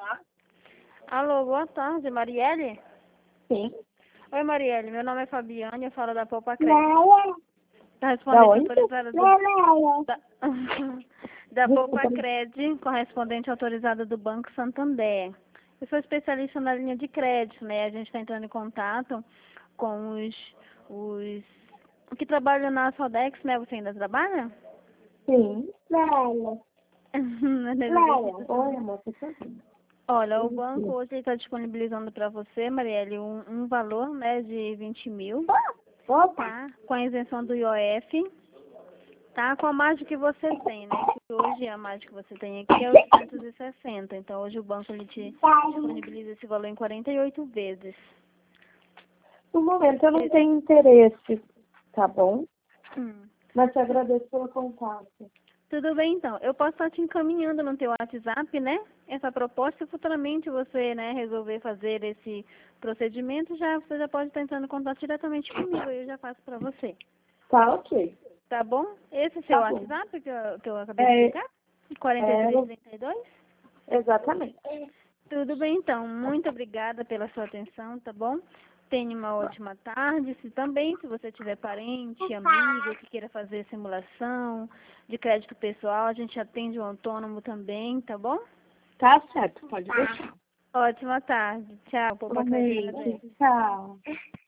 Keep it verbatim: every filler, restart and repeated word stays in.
Alô, boa tarde, Marielle? Sim. Oi, Marielle, meu nome é Fabiane, eu falo da Poupa Crédito. Tá Da respondente onde? autorizada do... Da, da Poupa Crédito, correspondente autorizada do Banco Santander. Eu sou especialista na linha de crédito, né? A gente está entrando em contato com os, os que trabalham na Sodex, né? Você ainda trabalha? Sim. Velha. Velha. Oi, Oi, amor, por favor. olha, o banco hoje está disponibilizando para você, Marielle, um, um valor, né, de vinte mil, Opa. tá? Com a isenção do I O F, tá? Com a margem que você tem, né? Que hoje a margem que você tem aqui é oitocentos e sessenta. Então hoje o banco ele te disponibiliza esse valor em quarenta e oito vezes. No momento eu não tenho interesse, tá bom? Hum. Mas te agradeço pelo contato. Tudo bem, então. Eu posso estar te encaminhando no teu WhatsApp, né? Essa proposta, e futuramente você, né, resolver fazer esse procedimento, já você já pode estar entrando em contato diretamente comigo, eu já faço para você. Tá ok. Tá bom? Esse é seu Tá bom. WhatsApp que eu, que eu acabei É, de explicar? quarenta e três, é, trinta e dois? exatamente. Tudo bem, então. Muito obrigada pela sua atenção, tá bom? Tenha uma ótima tarde. Se também, se você tiver parente, amigo que queira fazer simulação de crédito pessoal, a gente atende o autônomo também, tá bom? Tá certo, pode deixar. Ótima tarde. Tchau. Poupa Crédito. Igualmente. Tchau.